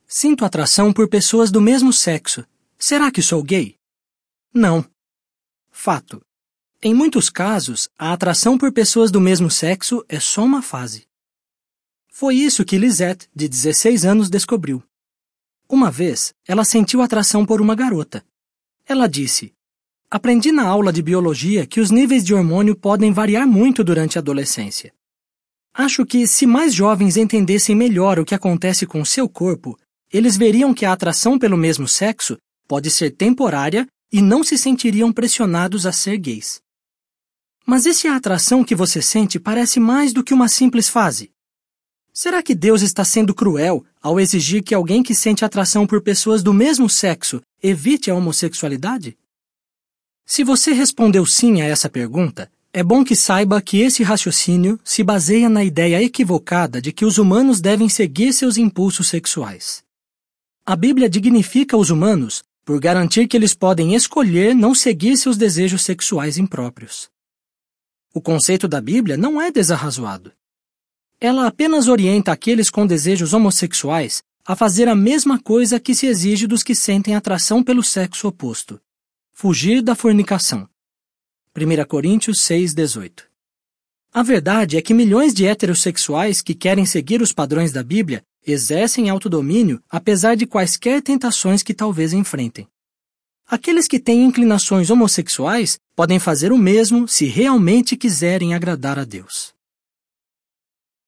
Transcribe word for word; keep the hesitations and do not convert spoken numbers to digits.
Sinto atração por pessoas do mesmo sexo. Será que sou gay? Não. Fato. Em muitos casos, a atração por pessoas do mesmo sexo é só uma fase. Foi isso que Lisette, de dezesseis anos, descobriu. Uma vez, ela sentiu atração por uma garota. Ela disse: "Aprendi na aula de biologia que os níveis de hormônio podem variar muito durante a adolescência. Acho que, se mais jovens entendessem melhor o que acontece com o seu corpo, eles veriam que a atração pelo mesmo sexo pode ser temporária e não se sentiriam pressionados a ser gays." Mas e se a atração que você sente parece mais do que uma simples fase? Será que Deus está sendo cruel ao exigir que alguém que sente atração por pessoas do mesmo sexo evite a homossexualidade? Se você respondeu sim a essa pergunta, é bom que saiba que esse raciocínio se baseia na ideia equivocada de que os humanos devem seguir seus impulsos sexuais. A Bíblia dignifica os humanos por garantir que eles podem escolher não seguir seus desejos sexuais impróprios. O conceito da Bíblia não é desarrazoado. Ela apenas orienta aqueles com desejos homossexuais a fazer a mesma coisa que se exige dos que sentem atração pelo sexo oposto: fugir da fornicação. primeira Coríntios seis, dezoito. A verdade é que milhões de heterossexuais que querem seguir os padrões da Bíblia exercem autodomínio apesar de quaisquer tentações que talvez enfrentem. Aqueles que têm inclinações homossexuais podem fazer o mesmo se realmente quiserem agradar a Deus.